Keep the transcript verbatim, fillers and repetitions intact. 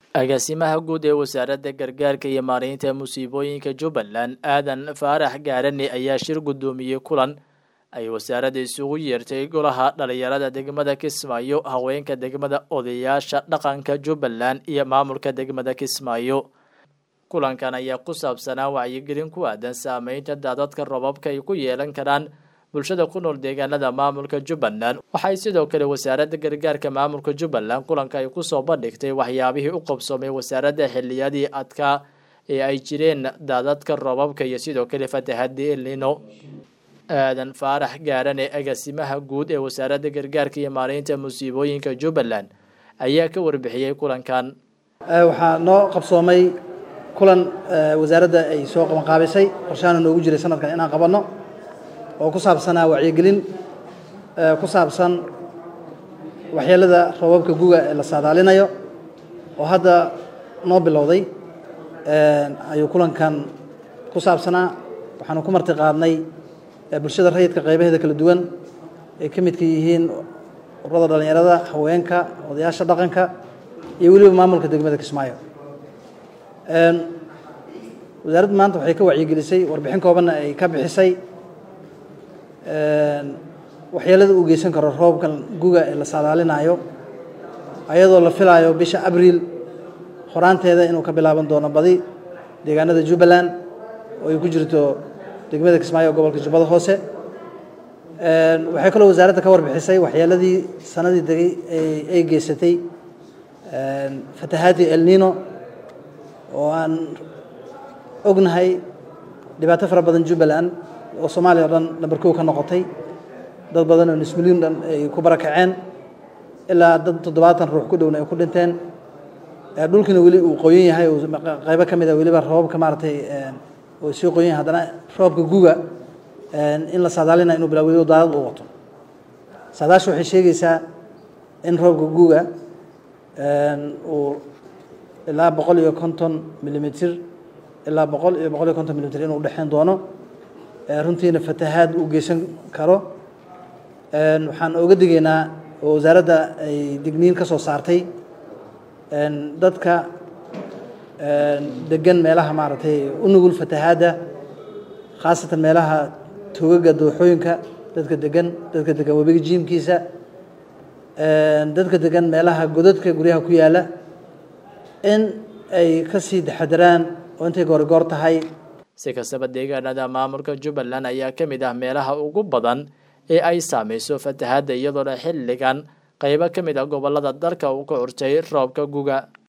agaasimaha guud ee wasaaradda gargaarka iyo maareynta musiibooyinka Jubbaland Aadan Faarax Gaarane ayaa shir gudoomiyay kulan ay wasaaradda isugu yeertay golaha dhalinyarada degmada Kismaayo, haweenka degmada, odayaasha dhaqanka Jubbaland iyo maamulka degmada Kismaayo. Kulankan ayaa ku saabsanaa wacyigelin ku aadan saameynta daadadka roobabka ay ku yeelan karaan bulshada ku nool deegaanada maamulka Jubbaland. Waxay sidoo kale wasaaradda gargaarka maamulka Jubbaland kulanka ay ku soo bandhigtay waxyaabihii u qabsoomay wasaaradda xilliyadii adkaa ee ay jireen daadadka roobabka iyo sidoo kale fatahaadii El Niño. Aadan Faarax Gaarane, agaasimaha guud ee wasaaradda gargaarka iyo maareynta musiibooyinka Jubbaland, ayaa ka warbixiyay kulankan. waxaa noo qabsoomay kulan wasaaradda ay soo qaban qaabisay qorshaana noogu jiray sanadkan inaan qabanno oo ku saabsanaa wacyigelin ku saabsan waxyeelada roobabka guga ee la saadaalinayo oo hadda noo bilowday ayuu kulankan ku saabsanaa. waxaanu ku marti qaadnay bulshada rayidka qaybaheeda kala duwan ay ka midka yihiin ururada dhalinyarada, haweenka, odayaasha dhaqanka iyo weliba maamulka degmada Kismaayo. wasaaraddu maanta waxay ka wacyigelisay warbixin koobanna ay ka bixisay waxyeelada uu geysan karo roobkan guga ee la saadaalinayo, ayadoo la filayo bisha Abriil horaanteeda inuu ka bilaaban doono badi deegaanada Jubbaland oo ay ku jirto degmada Kismaayo gobolka Jubbada Hoose. waxay kaloo wasaaradda ka warbixisay waxyeeladii sanadii dagay ay geysatay fatahaadii El Niño oo aan ognahay dhibaato fara badan Jubbaland oo Soomaaliya oo dhan number kow ka noqotay, dad badan oo nus milyan dhan ay ku barakaceen, ilaa dad toddobaatan ruux ku dhowna ay ku dhinteen. dhulkina weli uu qoyan yahay oo qaybo ka mid ah weliba roobabka maaragtay oo sii qoyan yahay, haddana roobka guga in la saadaalinayo inuu bilowdo daadad uu wato. saadaashu waxay sheegaysaa in roobka guga uu ilaa boqol iyo konton milimitir ilaa boqol iyo boqol iyo konton milimitir inuu dhexeyn doono, runtiina fatahaad uu geysan karo. waxaan oga digaynaa oo wasaaradda ay digniin ka soo saartay dadka degan meelaha maaragtay u nugul fatahaadda, khaasatan meelaha tuugaga dooxooyinka, dadka degan dadka degan webiga jiimkiisa, dadka degan meelaha godadka guryaha ku yaala, in ay ka sii taxadaraan oo intay goorgoor tahay. si kastaba deegaanada maamulka Jubbaland ayaa ka mid ah meelaha ugu badan ee ay saameyso fatahaadda, iyadoo xilligan qaybo ka mid ah gobolada dalka uu ka curtay roobka guga.